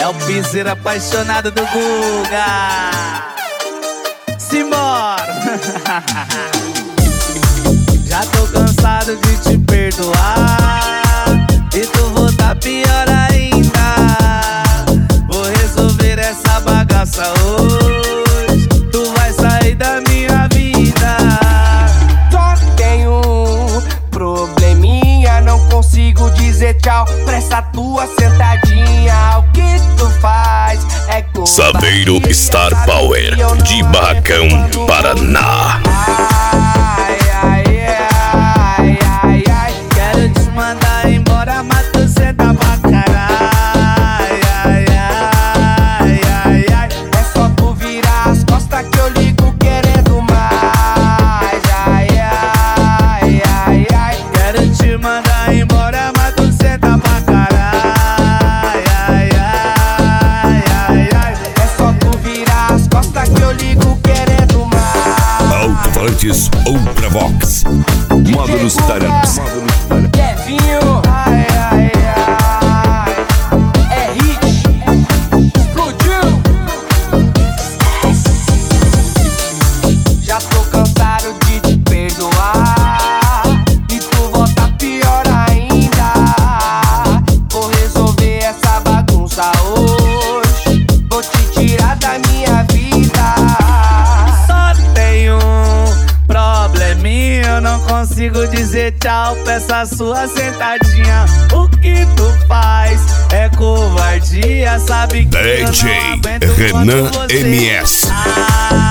o piseiro apaixonado do Guga. Simbora! Já tô cansado de te perdoar e tu voltar pior ainda. Vou resolver essa bagaça hoje, tu vai sair da minha vida. Só tenho um probleminha, não consigo dizer tchau pra essa tua sentadinha. O que tu faz é covardia. Saveiro Star Power de Barracão, Paraná. Quero te mandar embora, mas tu senta pra caralho. É só tu virar as costas que eu ligo querendo mais. Quero te mandar embora, mas tu senta pra caralho. É só tu virar as costas que eu ligo querendo mais. Alto-falantes Ultravox, módulos Taramps. Kevinho, é hit, explodiu. Já tô cansado de te perdoar e tu volta pior ainda. Vou resolver essa bagunça hoje, vou te tirar da minha vida. Só tenho um probleminha, eu não consigo dizer tchau pra essa sua sentadinha. O que tu faz é covardia, sabe que eu não DJ aguento Renan quando você... MS.